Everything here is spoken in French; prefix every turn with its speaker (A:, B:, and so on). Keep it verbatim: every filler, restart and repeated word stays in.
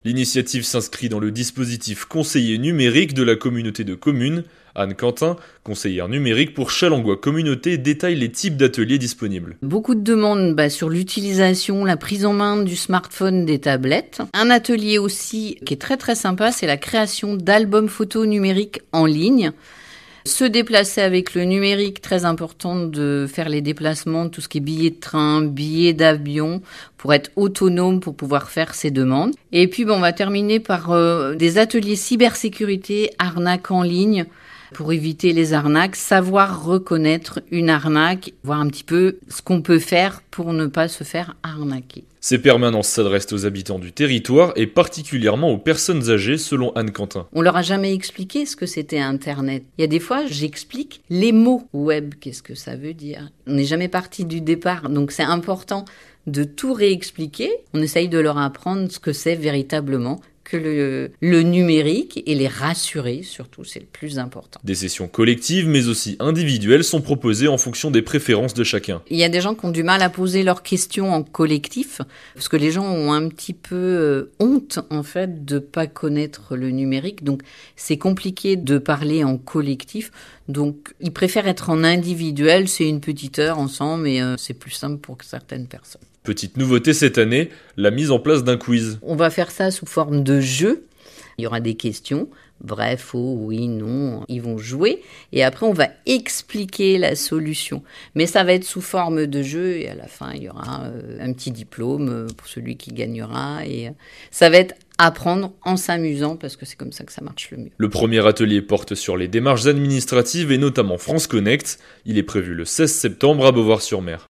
A: L'initiative s'inscrit dans le dispositif conseiller numérique de la communauté de communes. Anne Quentin, conseillère numérique pour Challengois Communauté, détaille les types d'ateliers disponibles.
B: Beaucoup de demandes bah, sur l'utilisation, la prise en main du smartphone, des tablettes. Un atelier aussi qui est très très sympa, c'est la création d'albums photos numériques en ligne. Se déplacer avec le numérique, très important de faire les déplacements, tout ce qui est billets de train, billets d'avion, pour être autonome, pour pouvoir faire ses demandes. Et puis bon, on va terminer par euh, des ateliers cybersécurité, arnaques en ligne, pour éviter les arnaques, savoir reconnaître une arnaque, voir un petit peu ce qu'on peut faire pour ne pas se faire arnaquer.
A: Ces permanences s'adressent aux habitants du territoire et particulièrement aux personnes âgées, selon Anne Quentin.
B: On leur a jamais expliqué ce que c'était Internet. Il y a des fois, j'explique les mots web, qu'est-ce que ça veut dire. On n'est jamais parti du départ, donc c'est important de tout réexpliquer. On essaye de leur apprendre ce que c'est véritablement que le, le numérique et les rassurer, surtout, c'est le plus important.
A: Des sessions collectives, mais aussi individuelles, sont proposées en fonction des préférences de chacun.
B: Il y a des gens qui ont du mal à poser leurs questions en collectif, parce que les gens ont un petit peu honte, en fait, de pas connaître le numérique. Donc, c'est compliqué de parler en collectif. Donc, ils préfèrent être en individuel. C'est une petite heure ensemble, mais euh, c'est plus simple pour certaines personnes.
A: Petite nouveauté cette année, la mise en place d'un quiz.
B: On va faire ça sous forme de jeu. Il y aura des questions, vrai, faux, oui, non. Ils vont jouer et après on va expliquer la solution. Mais ça va être sous forme de jeu et à la fin il y aura un petit diplôme pour celui qui gagnera. Et ça va être apprendre en s'amusant parce que c'est comme ça que ça marche le mieux.
A: Le premier atelier porte sur les démarches administratives et notamment France Connect. Il est prévu le seize septembre à Beauvoir-sur-Mer.